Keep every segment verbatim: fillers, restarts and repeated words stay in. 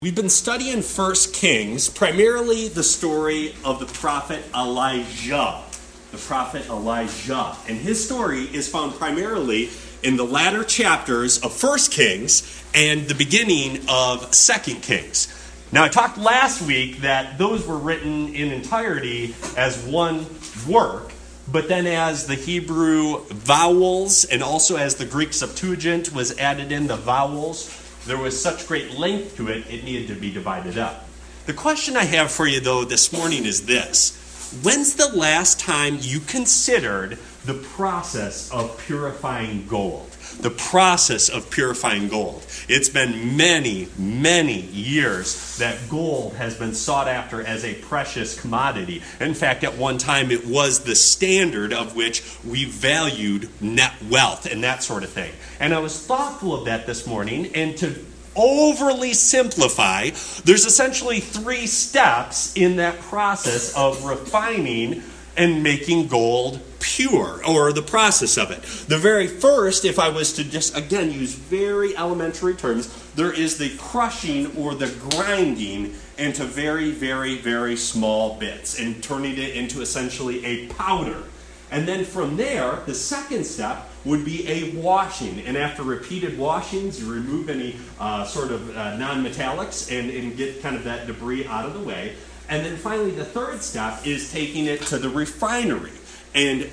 We've been studying First Kings, primarily the story of the prophet Elijah. The prophet Elijah. And his story is found primarily in the latter chapters of First Kings and the beginning of Second Kings. Now, I talked last week that those were written in entirety as one work, but then as the Hebrew vowels and also as the Greek Septuagint was added in, the vowels, there was such great length to it, it needed to be divided up. The question I have for you, though, this morning is this. When's the last time you considered the process of purifying gold? The process of purifying gold. It's been many, many years that gold has been sought after as a precious commodity. In fact, at one time it was the standard of which we valued net wealth and that sort of thing. And I was thoughtful of that this morning, and to overly simplify, there's essentially three steps in that process of refining and making gold pure, or the process of it. The very first, if I was to just, again, use very elementary terms, there is the crushing or the grinding into very, very, very small bits and turning it into essentially a powder. And then from there, the second step would be a washing. And after repeated washings, you remove any uh, sort of uh, non-metallics and, and get kind of that debris out of the way. And then finally, the third step is taking it to the refinery and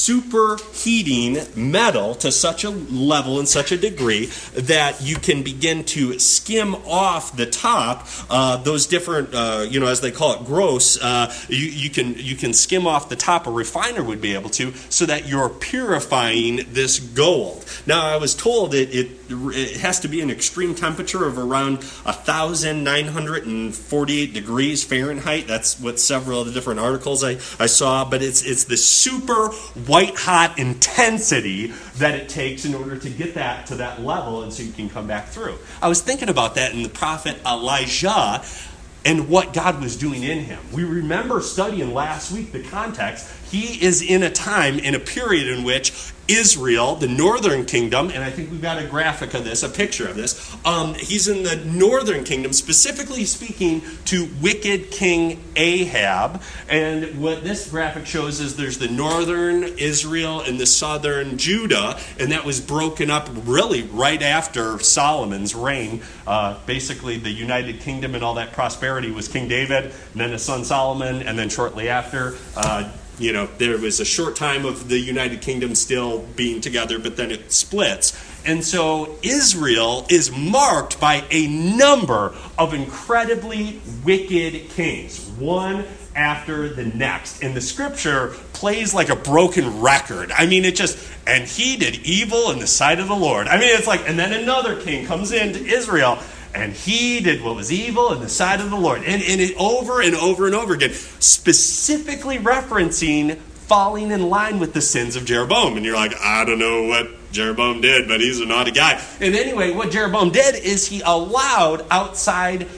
superheating metal to such a level and such a degree that you can begin to skim off the top uh, those different, uh, you know, as they call it, gross. Uh, you, you can you can skim off the top. A refiner would be able to, so that you're purifying this gold. Now, I was told it it, it has to be an extreme temperature of around one thousand nine hundred forty-eight degrees Fahrenheit. That's what several of the different articles I, I saw. But it's it's the super white-hot intensity that it takes in order to get that to that level, and so you can come back through. I was thinking about that in the prophet Elijah and what God was doing in him. We remember studying last week the context. He is in a time, in a period in which Israel, the northern kingdom, and I think we've got a graphic of this, a picture of this. Um, he's in the northern kingdom, specifically speaking to wicked King Ahab. And what this graphic shows is there's the northern Israel and the southern Judah, and that was broken up really right after Solomon's reign. Uh, basically, the United Kingdom and all that prosperity was King David, and then his son Solomon, and then shortly after, uh, You know, there was a short time of the United Kingdom still being together, but then it splits. And so Israel is marked by a number of incredibly wicked kings, one after the next. And the scripture plays like a broken record. I mean, it just, and he did evil in the sight of the Lord. I mean, it's like, and then another king comes into Israel, and he did what was evil in the sight of the Lord. And, and it over and over and over again, specifically referencing falling in line with the sins of Jeroboam. And you're like, I don't know what Jeroboam did, but he's a naughty guy. And anyway, what Jeroboam did is he allowed outside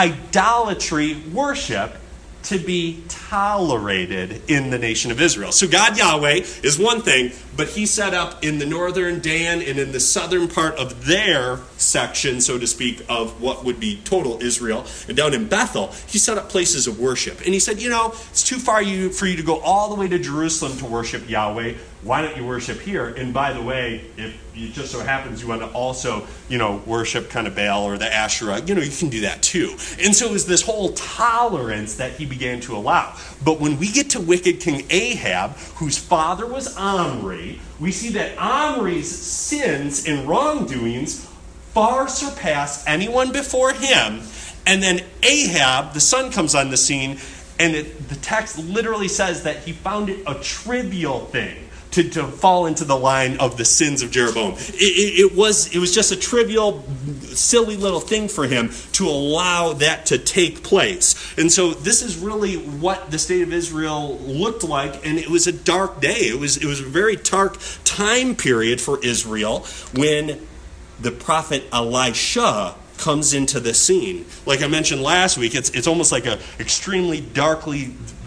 idolatry worship to be tolerated in the nation of Israel. So God Yahweh is one thing, but he set up in the northern Dan and in the southern part of their section, so to speak, of what would be total Israel, and down in Bethel, he set up places of worship. And he said, you know, it's too far you, for you to go all the way to Jerusalem to worship Yahweh. Why don't you worship here? And by the way, if it just so happens you want to also, you know, worship kind of Baal or the Asherah, you know, you can do that too. And so it was this whole tolerance that he began to allow. But when we get to wicked King Ahab, whose father was Omri, we see that Omri's sins and wrongdoings far surpass anyone before him. And then Ahab, the son, comes on the scene, and it, the text literally says that he found it a trivial thing to, to fall into the line of the sins of Jeroboam. It, it, it was it was just a trivial, silly little thing for him to allow that to take place. And so this is really what the state of Israel looked like, and it was a dark day. It was it was a very dark time period for Israel when the prophet Elisha comes into the scene. Like I mentioned last week, it's it's almost like a extremely darkly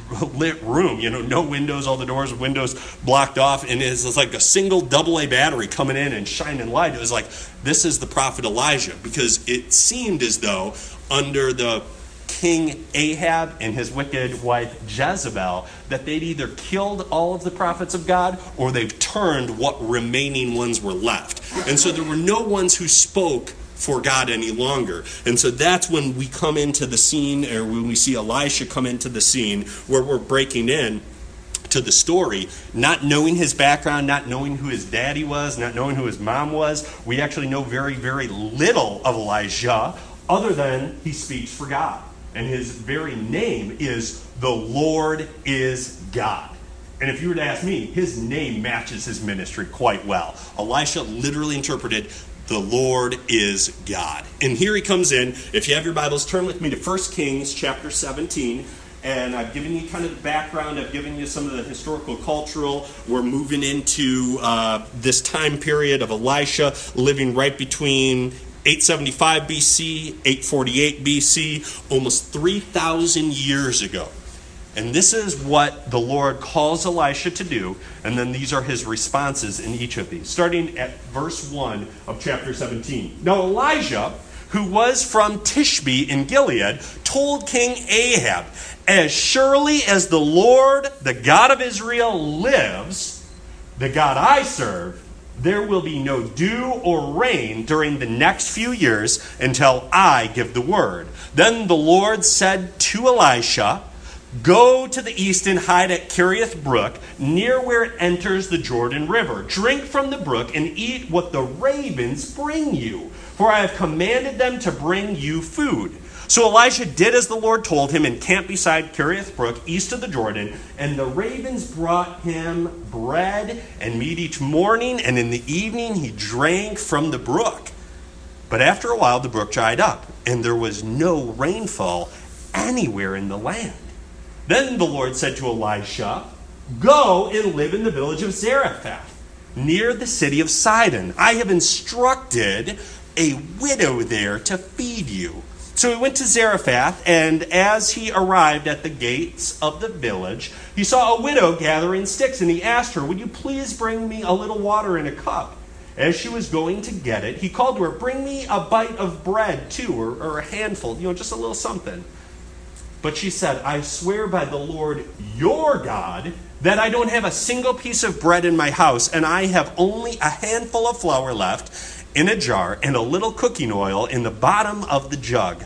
lit room, you know, no windows, all the doors, windows blocked off, and it's, it's like a single double A battery coming in and shining light. It was like, this is the prophet Elijah, because it seemed as though under the King Ahab and his wicked wife Jezebel, that they'd either killed all of the prophets of God or they've turned what remaining ones were left. And so there were no ones who spoke for God any longer. And so that's when we come into the scene, or when we see Elisha come into the scene, where we're breaking in to the story, not knowing his background, not knowing who his daddy was, not knowing who his mom was. We actually know very, very little of Elijah, other than he speaks for God. And his very name is the Lord is God. And if you were to ask me, his name matches his ministry quite well. Elisha literally interpreted, the Lord is God. And here he comes in. If you have your Bibles, turn with me to First Kings chapter seventeen. And I've given you kind of the background. I've given you some of the historical, cultural. We're moving into uh, this time period of Elisha living right between eight seventy-five B C, eight forty-eight B C, almost three thousand years ago. And this is what the Lord calls Elisha to do, and then these are his responses in each of these. Starting at verse one of chapter seventeen. Now Elijah, who was from Tishbe in Gilead, told King Ahab, as surely as the Lord, the God of Israel, lives, the God I serve, there will be no dew or rain during the next few years until I give the word. Then the Lord said to Elisha, go to the east and hide at Kerioth Brook, near where it enters the Jordan River. Drink from the brook and eat what the ravens bring you, for I have commanded them to bring you food. So Elisha did as the Lord told him and camped beside Kerioth Brook, east of the Jordan. And the ravens brought him bread and meat each morning, and in the evening he drank from the brook. But after a while the brook dried up, and there was no rainfall anywhere in the land. Then the Lord said to Elisha, go and live in the village of Zarephath, near the city of Sidon. I have instructed a widow there to feed you. So he went to Zarephath, and as he arrived at the gates of the village, he saw a widow gathering sticks, and he asked her, would you please bring me a little water in a cup? As she was going to get it, he called to her, bring me a bite of bread too, or, or a handful, you know, just a little something. But she said, I swear by the Lord your God that I don't have a single piece of bread in my house, and I have only a handful of flour left in a jar and a little cooking oil in the bottom of the jug.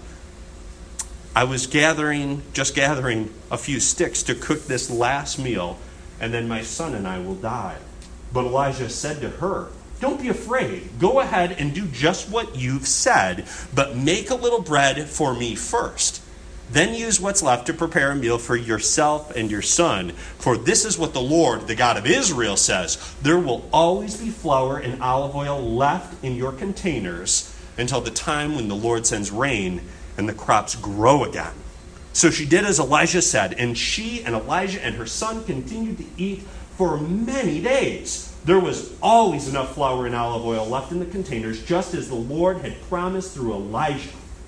I was gathering, just gathering a few sticks to cook this last meal, and then my son and I will die. But Elijah said to her, don't be afraid. Go ahead and do just what you've said, but make a little bread for me first. Then use what's left to prepare a meal for yourself and your son. For this is what the Lord, the God of Israel, says. There will always be flour and olive oil left in your containers until the time when the Lord sends rain and the crops grow again. So she did as Elijah said, and she and Elijah and her son continued to eat for many days. There was always enough flour and olive oil left in the containers, just as the Lord had promised through Elijah.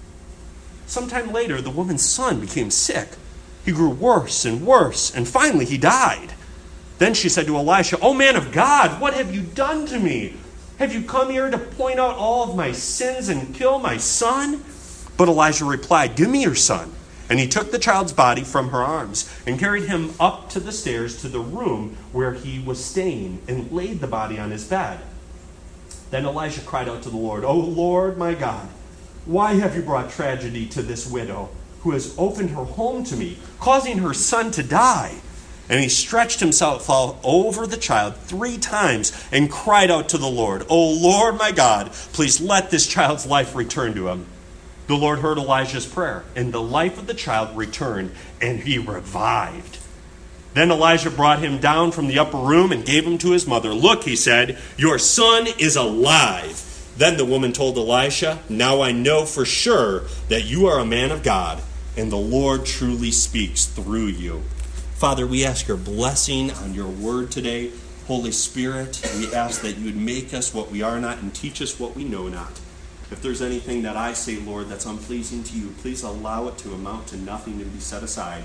Sometime later, the woman's son became sick. He grew worse and worse, and finally he died. Then she said to Elisha, O man of God, what have you done to me? Have you come here to point out all of my sins and kill my son? But Elijah replied, give me your son. And he took the child's body from her arms and carried him up to the stairs to the room where he was staying and laid the body on his bed. Then Elijah cried out to the Lord, O Lord my God, why have you brought tragedy to this widow who has opened her home to me, causing her son to die? And he stretched himself out over the child three times and cried out to the Lord, O Lord my God, please let this child's life return to him. The Lord heard Elijah's prayer, and the life of the child returned, and he revived. Then Elijah brought him down from the upper room and gave him to his mother. Look, he said, your son is alive. Then the woman told Elisha, now I know for sure that you are a man of God, and the Lord truly speaks through you. Father, we ask your blessing on your word today. Holy Spirit, we ask that you would make us what we are not and teach us what we know not. If there's anything that I say, Lord, that's unpleasing to you, please allow it to amount to nothing and be set aside.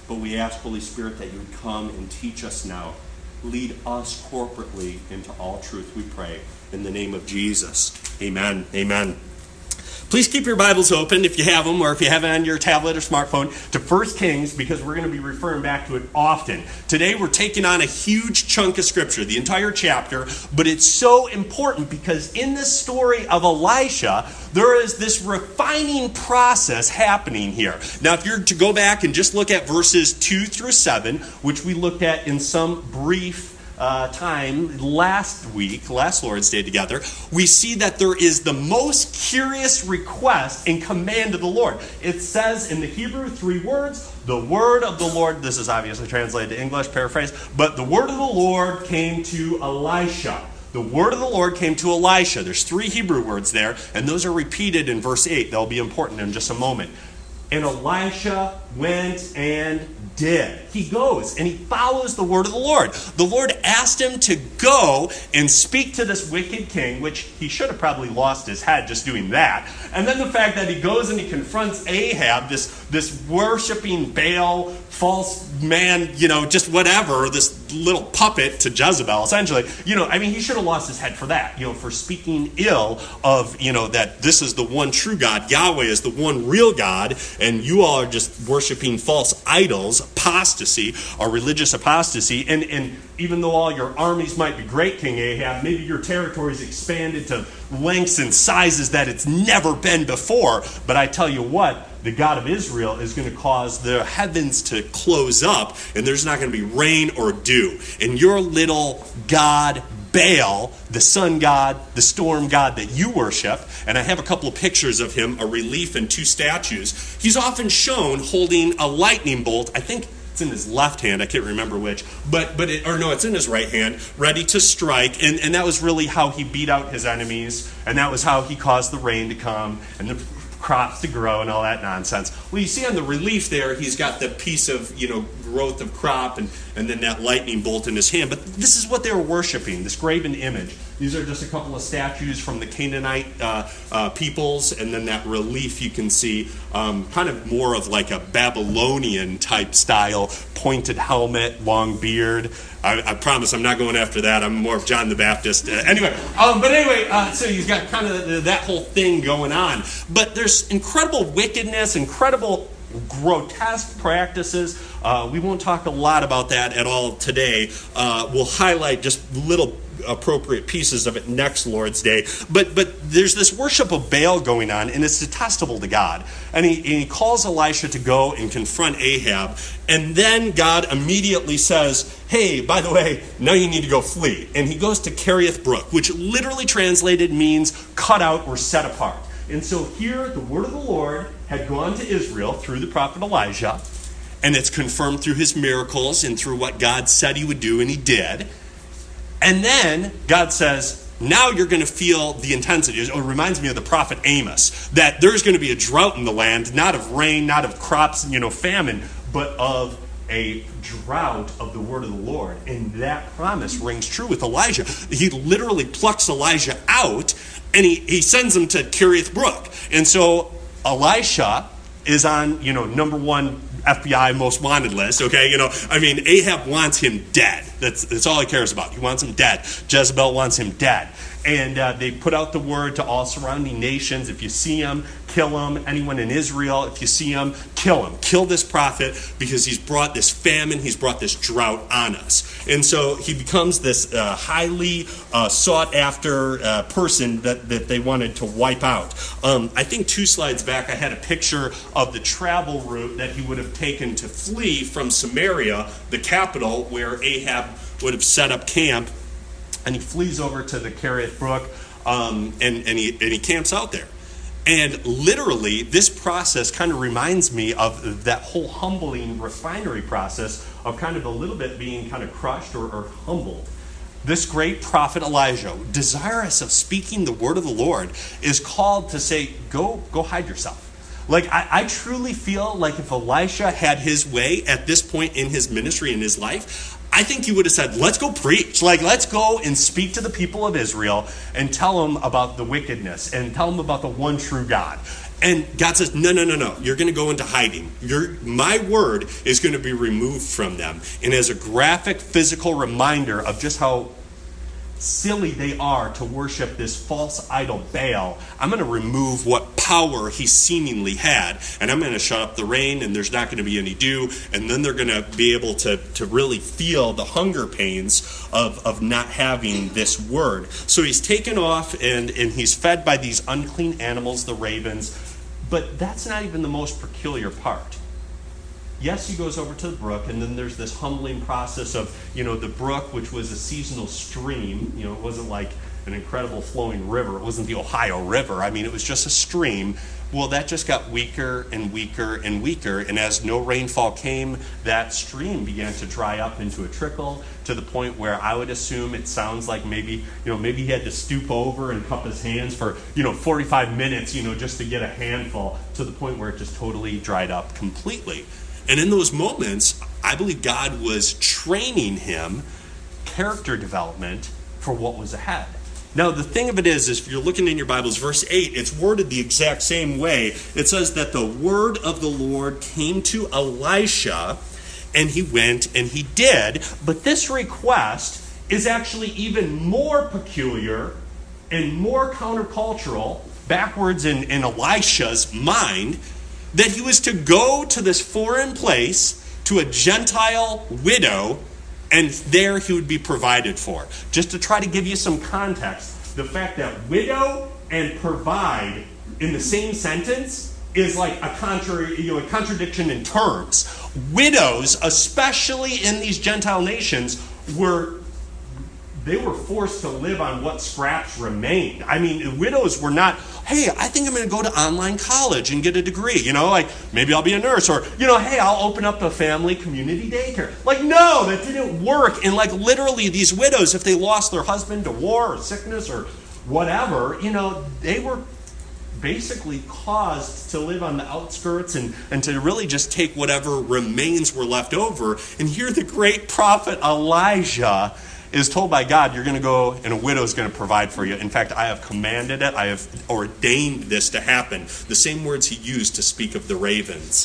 but we ask, Holy Spirit, that you would come and teach us now. Lead us corporately into all truth, we pray. In the name of Jesus. Amen. Amen. Please keep your Bibles open if you have them, or if you have it on your tablet or smartphone, to First Kings, because we're going to be referring back to it often. Today we're taking on a huge chunk of Scripture, the entire chapter, but it's so important because in this story of Elisha, there is this refining process happening here. Now, if you're to go back and just look at verses two through seven, which we looked at in some brief Uh, time last week, last Lord's Day together, we see that there is the most curious request and command of the Lord. It says in the Hebrew three words, the word of the Lord, this is obviously translated to English, paraphrase, but the word of the Lord came to Elisha. The word of the Lord came to Elisha. There's three Hebrew words there, and those are repeated in verse eight. They'll be important in just a moment. And Elisha went and did. He goes and he follows the word of the Lord. The Lord asked him to go and speak to this wicked king, which he should have probably lost his head just doing that. And then the fact that he goes and he confronts Ahab, this, this worshiping Baal, false man, you know, just whatever, this little puppet to Jezebel, essentially. You know, I mean, he should have lost his head for that, you know, for speaking ill of, you know, that this is the one true God. Yahweh is the one real God, and you all are just worshiping false idols, apostasy, or religious apostasy. And, and even though all your armies might be great, King Ahab, maybe your territory's expanded to lengths and sizes that it's never been before. But I tell you what, the God of Israel is going to cause the heavens to close up, and there's not going to be rain or dew. And your little God, Baal, the sun god, the storm god that you worship, and I have a couple of pictures of him, a relief and two statues, he's often shown holding a lightning bolt. I think it's in his left hand, I can't remember which, but but it, or no, it's in his right hand, ready to strike, and, and that was really how he beat out his enemies, and that was how he caused the rain to come, and the crops to grow and all that nonsense. Well, you see on the relief there, he's got the piece of, you know, growth of crop and, and then that lightning bolt in his hand. But this is what they were worshiping, this graven image. These are just a couple of statues from the Canaanite uh, uh, peoples, and then that relief you can see, um, kind of more of like a Babylonian type style, pointed helmet, long beard. I, I promise I'm not going after that. I'm more of John the Baptist. Uh, anyway, um, but anyway, uh, so you've got kind of that whole thing going on. But there's incredible wickedness, incredible grotesque practices. Uh, we won't talk a lot about that at all today. Uh, we'll highlight just little appropriate pieces of it next Lord's Day. But but there's this worship of Baal going on, and it's detestable to God. And he, and he calls Elisha to go and confront Ahab. And then God immediately says, hey, by the way, now you need to go flee. And he goes to Kerioth Brook, which literally translated means cut out or set apart. And so here the word of the Lord had gone to Israel through the prophet Elijah, and it's confirmed through his miracles and through what God said he would do, and he did. And then God says, now you're going to feel the intensity. It reminds me of the prophet Amos, that there's going to be a drought in the land, not of rain, not of crops, you know, famine, but of a drought of the word of the Lord. And that promise rings true with Elijah. He literally plucks Elijah out, and he, he sends him to Kerioth Brook. And so Elisha is on, you know, number one F B I most wanted list, okay? You know, I mean, Ahab wants him dead. That's, that's all he cares about. He wants him dead. Jezebel wants him dead. And uh, they put out the word to all surrounding nations. If you see him, kill him. Anyone in Israel, if you see him, kill him. Kill this prophet because he's brought this famine, he's brought this drought on us. And so he becomes this uh, highly uh, sought-after uh, person that, that they wanted to wipe out. Um, I think two slides back I had a picture of the travel route that he would have taken to flee from Samaria, the capital, where Ahab would have set up camp. And he flees over to the Kerioth Brook, um, and, and, he, and he camps out there. And literally, this process kind of reminds me of that whole humbling refinery process of kind of a little bit being kind of crushed or, or humbled. This great prophet Elijah, desirous of speaking the word of the Lord, is called to say, go, go hide yourself. Like, I, I truly feel like if Elisha had his way at this point in his ministry, in his life, I think he would have said, let's go preach. Like, let's go and speak to the people of Israel and tell them about the wickedness and tell them about the one true God. And God says, no, no, no, no. You're going to go into hiding. Your, my word is going to be removed from them. And as a graphic, physical reminder of just how silly they are to worship this false idol Baal, I'm going to remove what power he seemingly had. And I'm going to shut up the rain, and there's not going to be any dew. And then they're going to be able to, to really feel the hunger pains of, of not having this word. So he's taken off, and, and he's fed by these unclean animals, the ravens. But that's not even the most peculiar part. Yes, he goes over to the brook, and then there's this humbling process of, you know, the brook, which was a seasonal stream. You know, it wasn't like an incredible flowing river. It wasn't the Ohio River. I mean, it was just a stream. Well, that just got weaker and weaker and weaker, and as no rainfall came, that stream began to dry up into a trickle to the point where I would assume it sounds like maybe, you know, maybe he had to stoop over and cup his hands for, you know, forty-five minutes, you know, just to get a handful, to the point where it just totally dried up completely. And in those moments, I believe God was training him, character development, for what was ahead. Now, the thing of it is, is if you're looking in your Bibles, verse eight, it's worded the exact same way. It says that the word of the Lord came to Elisha, and he went and he did. But this request is actually even more peculiar and more countercultural, backwards in, in Elisha's mind, that he was to go to this foreign place, to a Gentile widow, and there he would be provided for. Just to try to give you some context, the fact that widow and provide in the same sentence is like a contrary, you know, a contradiction in terms. Widows, especially in these Gentile nations, were they were forced to live on what scraps remained. I mean, widows were not, hey, I think I'm going to go to online college and get a degree. You know, like, maybe I'll be a nurse. Or, you know, hey, I'll open up a family community daycare. Like, no, that didn't work. And, like, literally these widows, if they lost their husband to war or sickness or whatever, you know, they were basically caused to live on the outskirts and, and to really just take whatever remains were left over. And here the great prophet Elijah is told by God, you're going to go and a widow is going to provide for you. In fact, I have commanded it. I have ordained this to happen. The same words he used to speak of the ravens.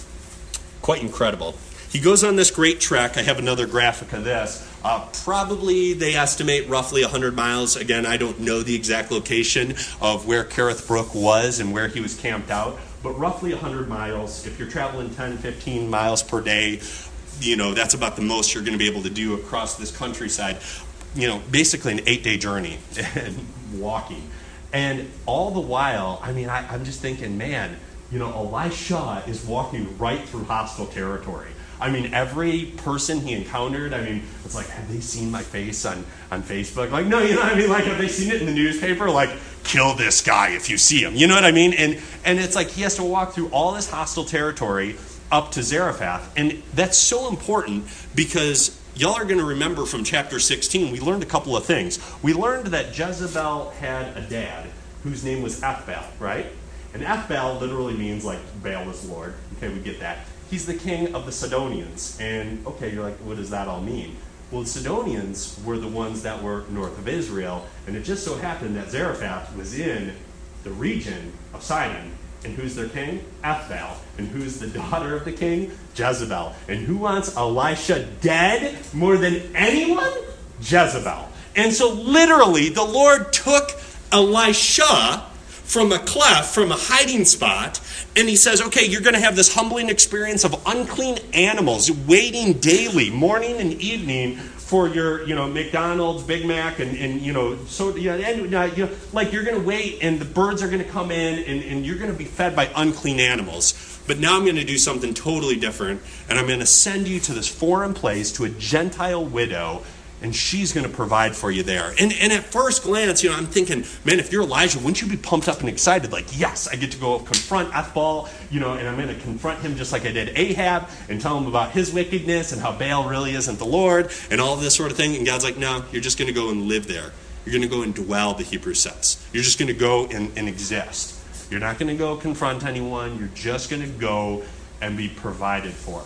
Quite incredible. He goes on this great trek. I have another graphic of this. Uh, probably, they estimate, roughly one hundred miles. Again, I don't know the exact location of where Kerith Brook was and where he was camped out, but roughly one hundred miles. If you're traveling ten, fifteen miles per day, you know, that's about the most you're going to be able to do across this countryside. You know, basically an eight-day journey and walking. And all the while, I mean, I, I'm just thinking, man, you know, Elisha is walking right through hostile territory. I mean, every person he encountered, I mean, it's like, have they seen my face on, on Facebook? Like, no, you know what I mean? Like, have they seen it in the newspaper? Like, kill this guy if you see him. You know what I mean? And and it's like he has to walk through all this hostile territory up to Zarephath. And that's so important because y'all are going to remember from chapter sixteen, we learned a couple of things. We learned that Jezebel had a dad whose name was Ethbaal, right? And Ethbaal literally means like Baal is Lord. Okay, we get that. He's the king of the Sidonians. And okay, you're like, what does that all mean? Well, the Sidonians were the ones that were north of Israel. And it just so happened that Zarephath was in the region of Sidon. And who's their king? Ethbaal. And who's the daughter of the king? Jezebel. And who wants Elisha dead more than anyone? Jezebel. And so literally the Lord took Elisha from a cleft, from a hiding spot, and he says, okay, you're going to have this humbling experience of unclean animals waiting daily, morning and evening, for your, you know, McDonald's, Big Mac, and, and you know, so, you know, and, uh, you know, like you're going to wait, and the birds are going to come in, and, and you're going to be fed by unclean animals. But now I'm going to do something totally different, and I'm going to send you to this foreign place, to a Gentile widow, and she's going to provide for you there. And, and at first glance, you know, I'm thinking, man, if you're Elijah, wouldn't you be pumped up and excited? Like, yes, I get to go confront Ethbaal, you know, and I'm going to confront him just like I did Ahab and tell him about his wickedness and how Baal really isn't the Lord and all this sort of thing. And God's like, no, you're just going to go and live there. You're going to go and dwell, the Hebrew says. You're just going to go and, and exist. You're not going to go confront anyone. You're just going to go and be provided for.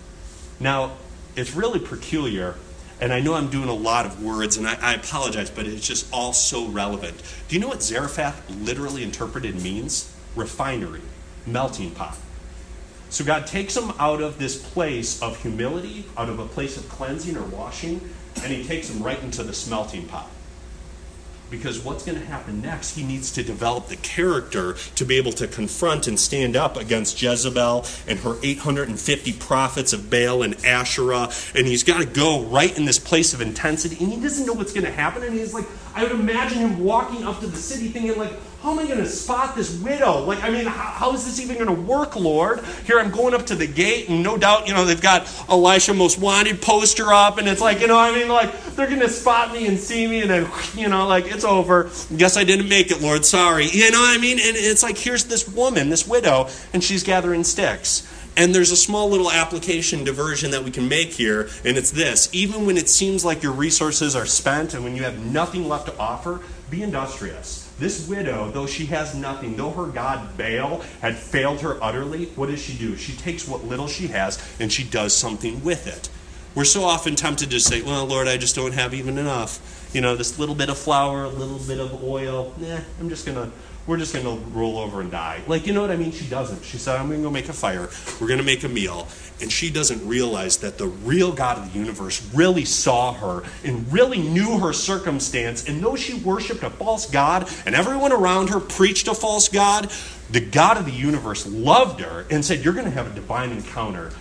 Now, it's really peculiar. And I know I'm doing a lot of words, and I, I apologize, but it's just all so relevant. Do you know what Zarephath literally interpreted means? refinery, melting pot. So God takes him out of this place of humility, out of a place of cleansing or washing, and he takes him right into the smelting pot. Because what's going to happen next, he needs to develop the character to be able to confront and stand up against Jezebel and her eight hundred fifty prophets of Baal and Asherah. And he's got to go right in this place of intensity. And he doesn't know what's going to happen. And he's like, I would imagine him walking up to the city thinking like, how am I going to spot this widow? Like, I mean, how, how is this even going to work, Lord? Here I'm going up to the gate, and no doubt, you know, they've got Elisha Most Wanted poster up, and it's like, you know, I mean, like, they're going to spot me and see me, and then, you know, like, it's over. Guess I didn't make it, Lord, sorry. You know what I mean? And it's like, here's this woman, this widow, and she's gathering sticks. And there's a small little application diversion that we can make here, and it's this. Even when it seems like your resources are spent and when you have nothing left to offer, be industrious. This widow, though she has nothing, though her god Baal had failed her utterly, what does she do? She takes what little she has and she does something with it. We're so often tempted to say, well, Lord, I just don't have even enough. You know, this little bit of flour, a little bit of oil, nah, I'm just going to, we're just going to roll over and die. Like, you know what I mean? She doesn't. She said, I'm going to go make a fire. We're going to make a meal. And she doesn't realize that the real God of the universe really saw her and really knew her circumstance. And though she worshipped a false god and everyone around her preached a false god, the God of the universe loved her and said, you're going to have a divine encounter.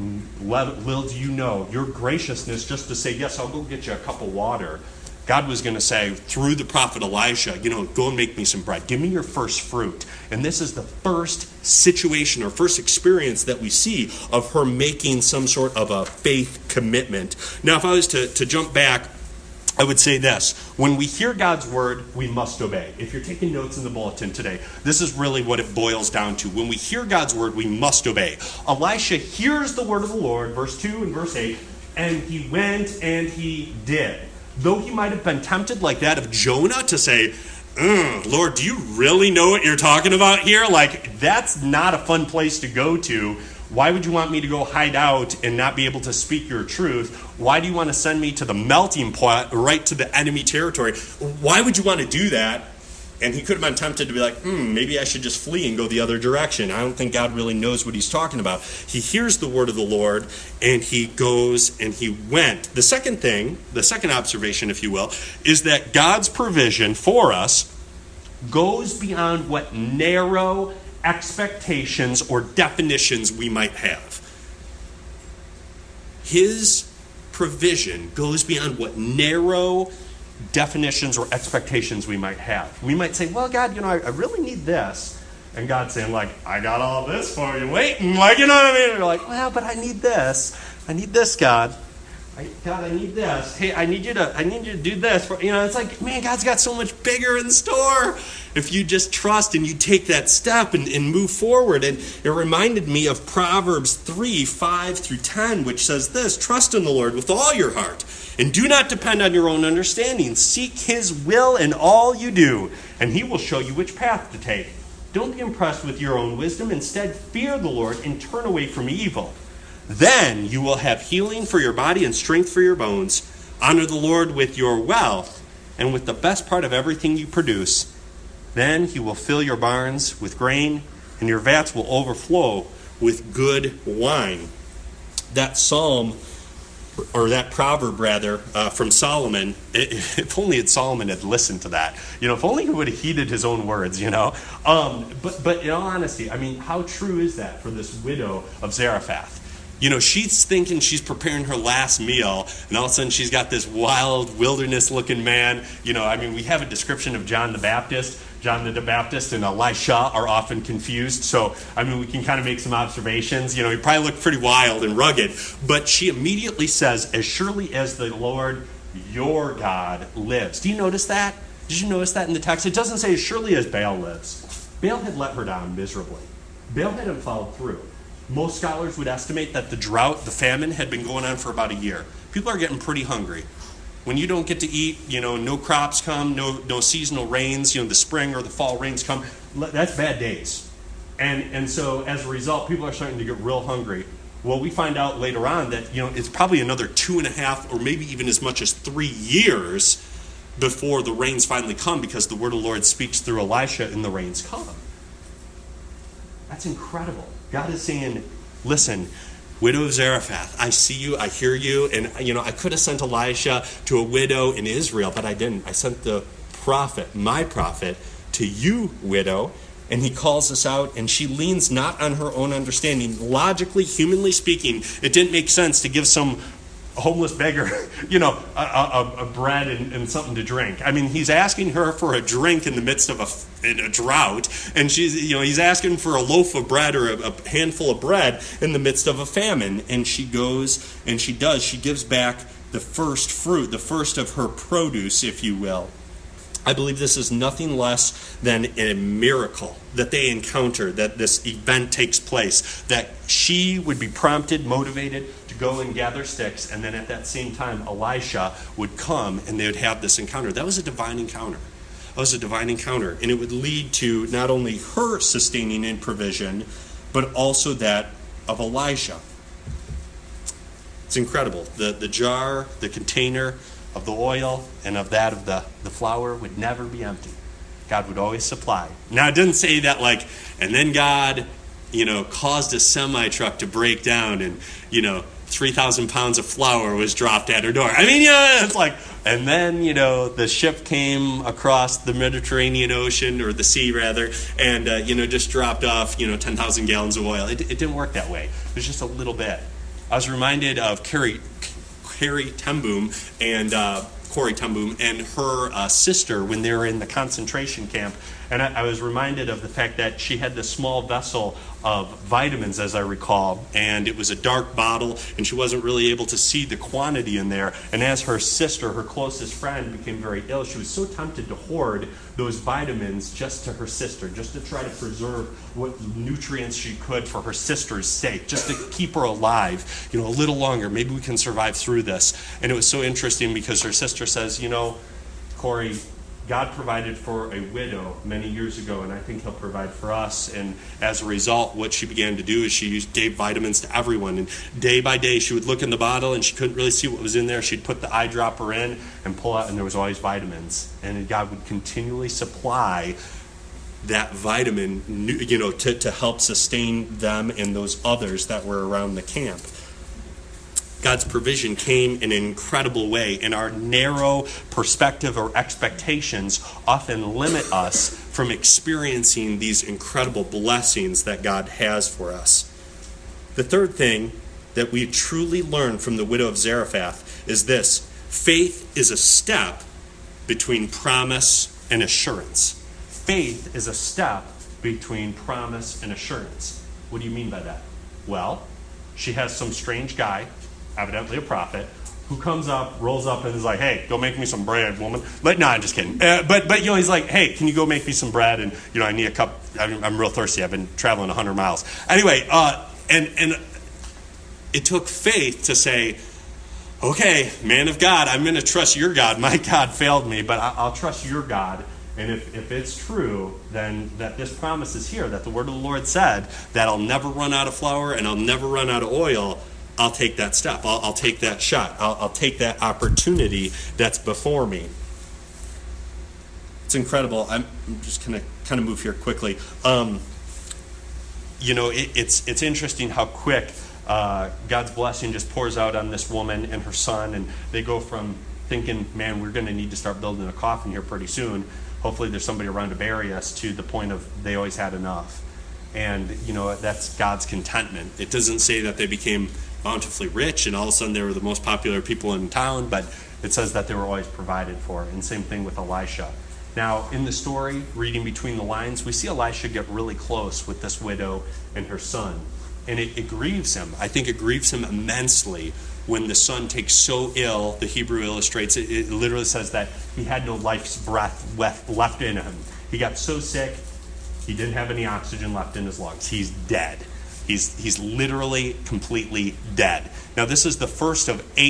Little do you know, your graciousness just to say, yes, I'll go get you a cup of water. God was going to say, through the prophet Elisha, you know, go and make me some bread. Give me your first fruit. And this is the first situation or first experience that we see of her making some sort of a faith commitment. Now, if I was to, to jump back, I would say this. When we hear God's word, we must obey. If you're taking notes in the bulletin today, this is really what it boils down to. When we hear God's word, we must obey. Elisha hears the word of the Lord, verse two and verse eight, and he went and he did. Though he might have been tempted like that of Jonah to say, Lord, do you really know what you're talking about here? Like, that's not a fun place to go to. Why would you want me to go hide out and not be able to speak your truth? Why do you want to send me to the melting pot, right to the enemy territory? Why would you want to do that? And he could have been tempted to be like, hmm, maybe I should just flee and go the other direction. I don't think God really knows what he's talking about. He hears the word of the Lord, and he goes and he went. The second thing, the second observation, if you will, is that God's provision for us goes beyond what narrow expectations or definitions we might have. His provision goes beyond what narrow definitions or expectations we might have. We might say, well, God, you know, I, I really need this. And God's saying, like, I got all this for you waiting. Like, you know what I mean? And you're like, well, but I need this. I need this, God. I, God, I need this. Hey, I need you to I need you to do this. For, you know, it's like, man, God's got so much bigger in store. If you just trust and you take that step and, and move forward. And it reminded me of Proverbs three, five through ten, which says this, trust in the Lord with all your heart. And do not depend on your own understanding. Seek his will in all you do, and he will show you which path to take. Don't be impressed with your own wisdom. Instead, fear the Lord and turn away from evil. Then you will have healing for your body and strength for your bones. Honor the Lord with your wealth and with the best part of everything you produce. Then he will fill your barns with grain, and your vats will overflow with good wine. That psalm, or that proverb rather, uh, from Solomon, it, if only had Solomon had listened to that. You know, if only he would have heeded his own words, you know. Um, but, but in all honesty, I mean, how true is that for this widow of Zarephath? You know, she's thinking she's preparing her last meal, and all of a sudden she's got this wild, wilderness-looking man. You know, I mean, we have a description of John the Baptist. John the Baptist and Elisha are often confused. So, I mean, we can kind of make some observations. You know, he probably looked pretty wild and rugged. But she immediately says, as surely as the Lord, your God, lives. Do you notice that? Did you notice that in the text? It doesn't say as surely as Baal lives. Baal had let her down miserably. Baal hadn't followed through. Most scholars would estimate that the drought, the famine, had been going on for about a year. People are getting pretty hungry. When you don't get to eat, you know, no crops come, no no seasonal rains, you know, the spring or the fall rains come, that's bad days. And and so as a result, people are starting to get real hungry. Well, we find out later on that, you know, it's probably another two and a half or maybe even as much as three years before the rains finally come, because the word of the Lord speaks through Elisha and the rains come. That's incredible. God is saying, listen, widow of Zarephath, I see you, I hear you, and you know, I could have sent Elisha to a widow in Israel, but I didn't. I sent the prophet, my prophet, to you, widow. And he calls us out, and she leans not on her own understanding. Logically, humanly speaking, it didn't make sense to give some homeless beggar, you know, a, a, a bread and, and something to drink. I mean, he's asking her for a drink in the midst of a, in a drought, and she's, you know, he's asking for a loaf of bread or a, a handful of bread in the midst of a famine. And she goes and she does. She gives back the first fruit, the first of her produce, if you will. I believe this is nothing less than a miracle that they encounter, that this event takes place, that she would be prompted, motivated to go and gather sticks, and then at that same time, Elisha would come and they would have this encounter. That was a divine encounter. That was a divine encounter, and it would lead to not only her sustaining in provision, but also that of Elisha. It's incredible. The, the jar, the container of the oil and of that of the, the flour would never be empty. God would always supply. Now, it didn't say that like, and then God, you know, caused a semi-truck to break down and, you know, three thousand pounds of flour was dropped at her door. I mean, yeah, it's like, and then, you know, the ship came across the Mediterranean Ocean, or the sea rather, and, uh, you know, just dropped off, you know, ten thousand gallons of oil. It, it didn't work that way. It was just a little bit. I was reminded of Carrie Harry ten Boom and uh, Corrie ten Boom and her uh, sister when they were in the concentration camp. And I, I was reminded of the fact that she had this small vessel of vitamins, as I recall, and it was a dark bottle, and she wasn't really able to see the quantity in there. And as her sister, her closest friend, became very ill, she was so tempted to hoard those vitamins just to her sister, just to try to preserve what nutrients she could for her sister's sake, just to keep her alive, you know, a little longer. Maybe we can survive through this. And it was so interesting because her sister says, you know, Corey, God provided for a widow many years ago, and I think he'll provide for us. And as a result, what she began to do is she gave vitamins to everyone. And day by day, she would look in the bottle, and she couldn't really see what was in there. She'd put the eyedropper in and pull out, and there was always vitamins. And God would continually supply that vitamin, you know, to, to help sustain them and those others that were around the camp. God's provision came in an incredible way, and our narrow perspective or expectations often limit us from experiencing these incredible blessings that God has for us. The third thing that we truly learn from the widow of Zarephath is this: faith is a step between promise and assurance. Faith is a step between promise and assurance. What do you mean by that? Well, she has some strange guy, evidently a prophet, who comes up, rolls up, and is like, hey, go make me some bread, woman. But no, I'm just kidding. Uh, but, but you know, he's like, hey, can you go make me some bread? And, you know, I need a cup. I'm, I'm real thirsty. I've been traveling one hundred miles. Anyway, uh, and, and it took faith to say, okay, man of God, I'm going to trust your God. My God failed me, but I, I'll trust your God. And if, if it's true, then that this promise is here, that the word of the Lord said that I'll never run out of flour and I'll never run out of oil, I'll take that step. I'll, I'll take that shot. I'll, I'll take that opportunity that's before me. It's incredible. I'm, I'm just going to kind of move here quickly. Um, you know, it, it's it's interesting how quick uh, God's blessing just pours out on this woman and her son, and they go from thinking, man, we're going to need to start building a coffin here pretty soon. Hopefully there's somebody around to bury us, to the point of they always had enough. And, you know, that's God's contentment. It doesn't say that they became bountifully rich and all of a sudden they were the most popular people in town, but it says that they were always provided for. And same thing with Elisha. Now, in the story, reading between the lines, we see Elisha get really close with this widow and her son. And it, it grieves him. I think it grieves him immensely when the son takes so ill. The Hebrew illustrates it. It literally says that he had no life's breath left in him. He got so sick, he didn't have any oxygen left in his lungs. He's dead. He's, he's literally completely dead. Now, this is the first of eight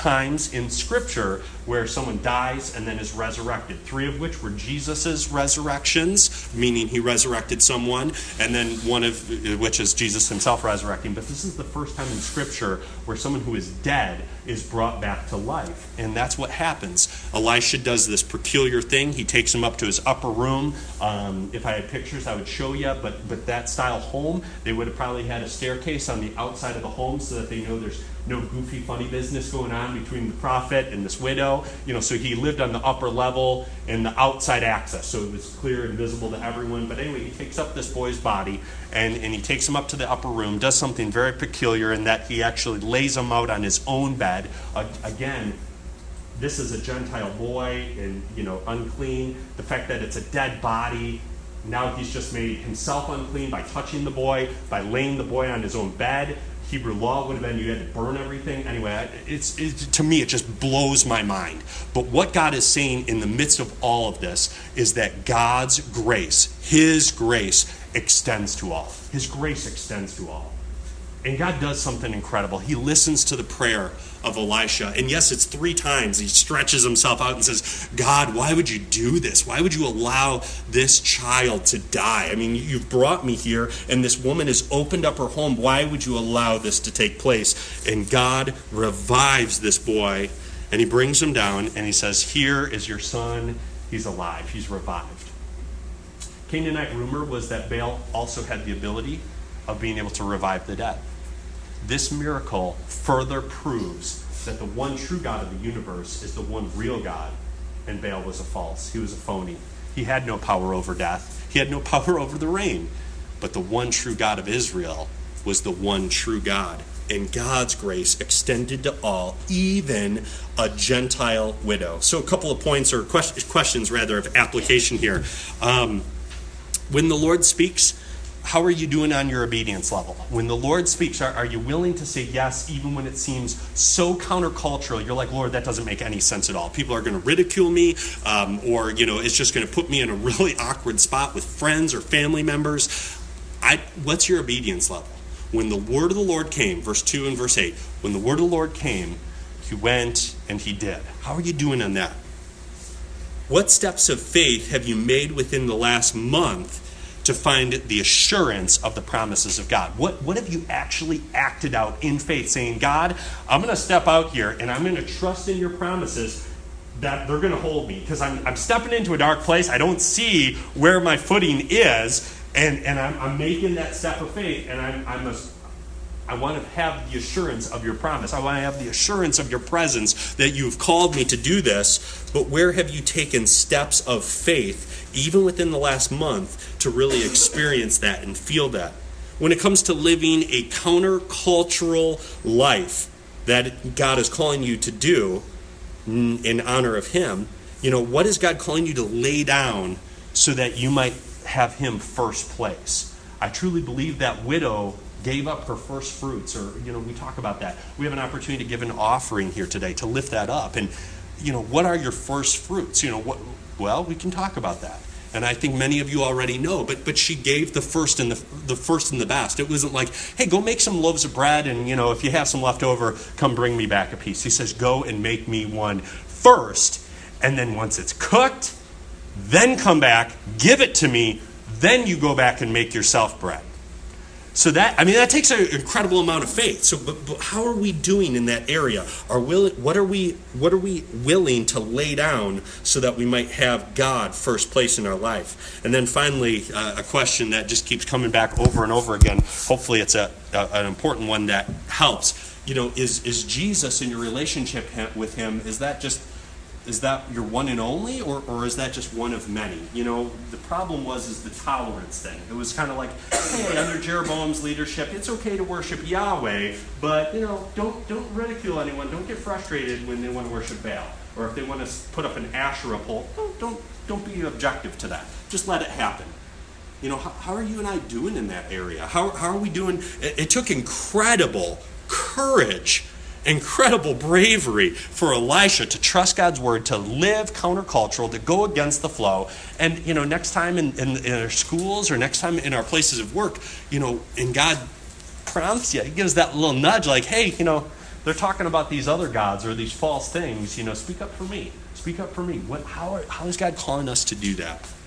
times in Scripture where someone dies and then is resurrected. Three of which were Jesus' resurrections, meaning he resurrected someone, and then one of which is Jesus himself resurrecting. But this is the first time in Scripture where someone who is dead is brought back to life. And that's what happens. Elisha does this peculiar thing. He takes him up to his upper room. Um, if I had pictures, I would show you, but, but that style home, they would have probably had a staircase on the outside of the home so that they know there's no goofy, funny business going on between the prophet and this widow. You know, so he lived on the upper level and the outside access, so it was clear and visible to everyone. But anyway, he takes up this boy's body, and, and he takes him up to the upper room, does something very peculiar in that he actually lays him out on his own bed. Uh, again, this is a Gentile boy and, you know, unclean. The fact that it's a dead body, now he's just made himself unclean by touching the boy, by laying the boy on his own bed. Hebrew law would have been you had to burn everything. Anyway, it's, it's to me, it just blows my mind. But what God is saying in the midst of all of this is that God's grace, his grace, extends to all. His grace extends to all. And God does something incredible. He listens to the prayer of Elisha. And yes, it's three times. He stretches himself out and says, God, why would you do this? Why would you allow this child to die? I mean, you've brought me here, and this woman has opened up her home. Why would you allow this to take place? And God revives this boy, and he brings him down, and he says, here is your son. He's alive. He's revived. Canaanite rumor was that Baal also had the ability of being able to revive the dead. This miracle further proves that the one true God of the universe is the one real God, and Baal was a false. He was a phony. He had no power over death. He had no power over the rain. But the one true God of Israel was the one true God. And God's grace extended to all, even a Gentile widow. So a couple of points, or questions rather, of application here. Um, when the Lord speaks, how are you doing on your obedience level? When the Lord speaks, are, are you willing to say yes even when it seems so countercultural? You're like, Lord, that doesn't make any sense at all. People are going to ridicule me, um, or, you know, it's just going to put me in a really awkward spot with friends or family members. I, what's your obedience level? When the word of the Lord came, verse two and verse eight, when the word of the Lord came, he went and he did. How are you doing on that? What steps of faith have you made within the last month to find the assurance of the promises of God? What, what have you actually acted out in faith, saying, God, I'm going to step out here and I'm going to trust in your promises that they're going to hold me, because I'm, I'm stepping into a dark place. I don't see where my footing is, and, and I'm, I'm making that step of faith, and I'm, I'm a, I want to have the assurance of your promise. I want to have the assurance of your presence that you've called me to do this. But where have you taken steps of faith, even within the last month, to really experience that and feel that? When it comes to living a countercultural life that God is calling you to do in honor of him, you know, what is God calling you to lay down so that you might have him first place? I truly believe that widow gave up her first fruits, or, you know, we talk about that. We have an opportunity to give an offering here today to lift that up. And, you know, what are your first fruits? You know, what? Well, we can talk about that. And I think many of you already know, but but she gave the first and the the first and the best. It wasn't like, hey, go make some loaves of bread, and, you know, if you have some left over, come bring me back a piece. He says, go and make me one first, and then once it's cooked, then come back, give it to me, then you go back and make yourself bread. So that, I mean, that takes an incredible amount of faith. So, but, but how are we doing in that area? Are will, what are we, what are we willing to lay down so that we might have God first place in our life? And then finally, uh, a question that just keeps coming back over and over again. Hopefully, it's a, a an important one that helps. You know, is is Jesus in your relationship with him? Is that just Is that your one and only, or, or is that just one of many? You know, the problem was is the tolerance thing. It was kind of like, hey, under Jeroboam's leadership, it's okay to worship Yahweh, but, you know, don't don't ridicule anyone. Don't get frustrated when they want to worship Baal, or if they want to put up an Asherah pole. Don't don't don't be objective to that. Just let it happen. You know, how, how are you and I doing in that area? How how are we doing? It, it took incredible courage, incredible bravery for Elisha to trust God's word, to live countercultural, to go against the flow. And, you know, next time in, in, in our schools, or next time in our places of work, you know, and God prompts you, he gives that little nudge like, hey, you know, they're talking about these other gods or these false things, you know, speak up for me. Speak up for me. What, how, are, how is God calling us to do that?